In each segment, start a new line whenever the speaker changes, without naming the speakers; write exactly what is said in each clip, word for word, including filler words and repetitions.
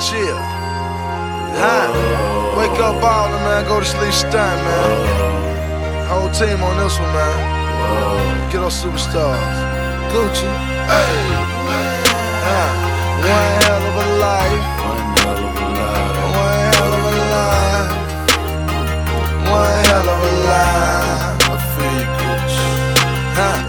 chill. Huh? Wake up ballin', man. Go to sleep stunned, man. Whole team on this one, man. Get those superstars. Gucci. Hey. Huh? One hell of a life. One hell of a life. One hell of a life. One hell of a life. I feel you, Gucci. Huh?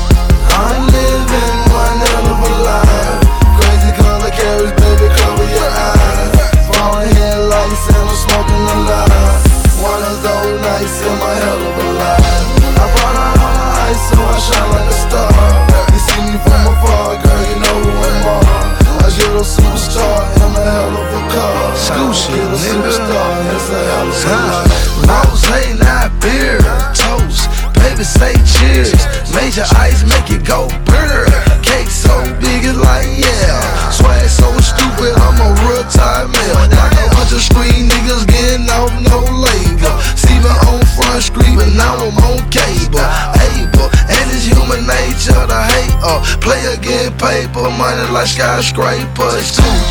I'm living one hell of a life. Crazy color carries, baby, cover your eyes. Falling headlights and I'm smoking a lot. One of those nights in my hell of a life. I brought out all the ice so I shine like a star. You see me from afar, girl, you know who I'm on. I get a superstar in a hell of a car.
Gucci,
get a superstar, it's a hell of a life.
Rose, not beer, toast, baby say cheers. Major ice make it go brr. Cake so big it's like yeah. Swag so stupid, I'm a real time male. Like a bunch of screen niggas getting off no label. See me on Front Street, but now I'm on cable. Able, and it's human nature to hate. Uh, player get paper, money like skyscrapers.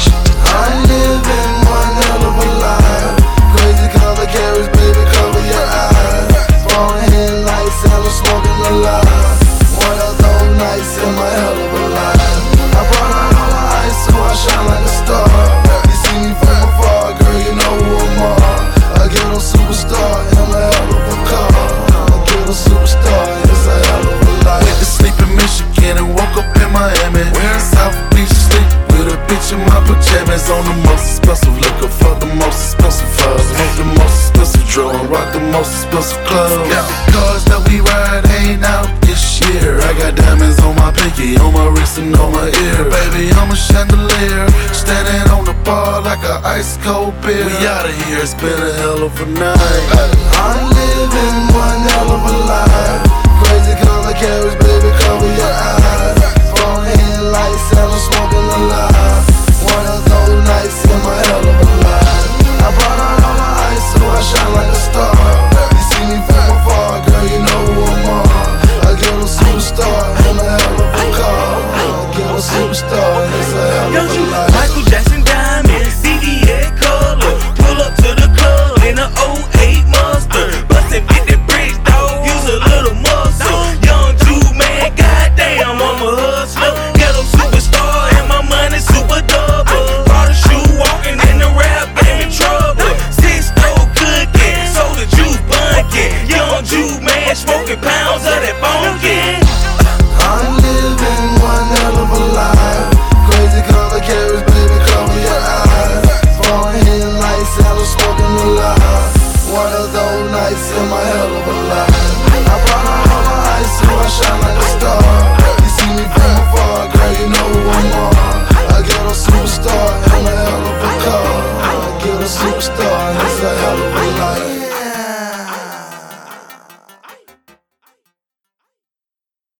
I'm living one hell of a life. Crazy color carries, baby, cover your eyes. Falling headlights and I'm smoking a lot. One of those nights in my hell of a life. I brought out all the ice so I shine like a star. You see me from afar, girl, you know who I'm on. I get a superstar in a hell of a car. I get a superstar, it's a hell of a life.
Went to sleep in Michigan and woke up in Miami. Where South Beach sleep with a bitch in my pajamas. On the most expensive liquor, fuck the most expensive fuzz. Smoke the most expensive drug and rock the most expensive clubs. Got the cars that we ride ain't out this year. I got diamonds on my pinky, on my wrist and on my ear. Baby, I'm a chandelier, standing on the bar like a ice cold beer. We outta here, it's been a hell of a night.
I'm living one hell of a life. Crazy color carries, baby, cover your eyes. Falling headlights and I'm smoking a lot. One of those nights in my hell of a life. I brought out all the ice so I shine like a star. You see me from afar, girl, you know who I'm on. I get a superstar in a hell of a car. I get a superstar, it's a hell of a life.
Michael Jackson diamonds, C D A color. Pull up to the club in a oh eight Mustang. Bustin' fifty bricks, dawg, use a little muscle. Young Jew man, goddamn, I'm a hustler. Get a superstar and my money super double. Bought a shoe walking in the rap game in trouble. Six stove cooking, sold the juice bunkin'. Young Jew man, smoking pounds of that funky.
I'm living one hell of a life. Crazy color carries, baby, cover your eyes. Falling headlights and I'm smoking a lot. One of those nights in my hell of a life. I brought out all the ice so I shine like a star. You see me from afar, girl, you know who I'm on. I get a superstar in a hell of a car. I get a superstar, it's a hell of a life.